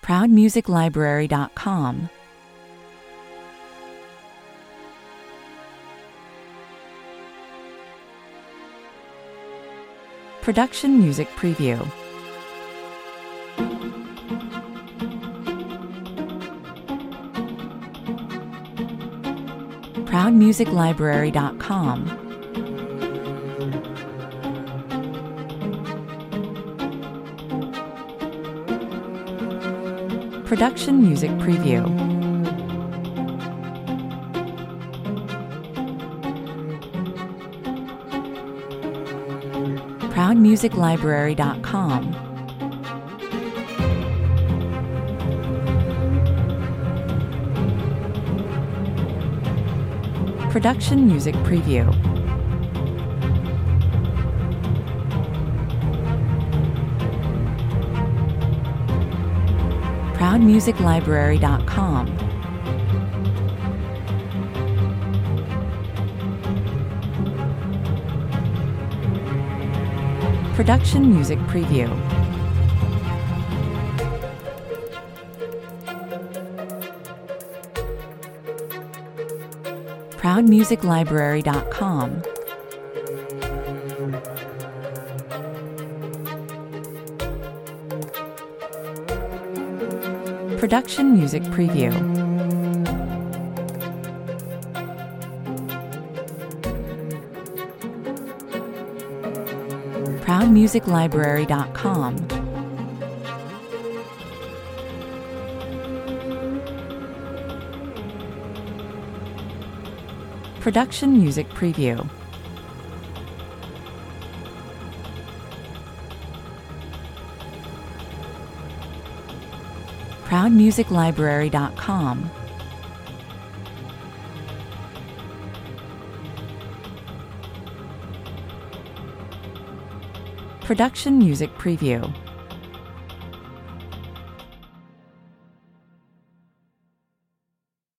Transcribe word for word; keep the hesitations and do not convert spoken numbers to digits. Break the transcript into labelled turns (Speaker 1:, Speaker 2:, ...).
Speaker 1: proud music library dot com, Production Music Preview. proud music library dot com, Production Music Preview. proud music library dot com, Production Music Preview. proud music library dot com, Production Music Preview. proud music library dot com, Production Music Preview. proud music library dot com, Production Music Preview. proud music library dot com, Production Music Preview.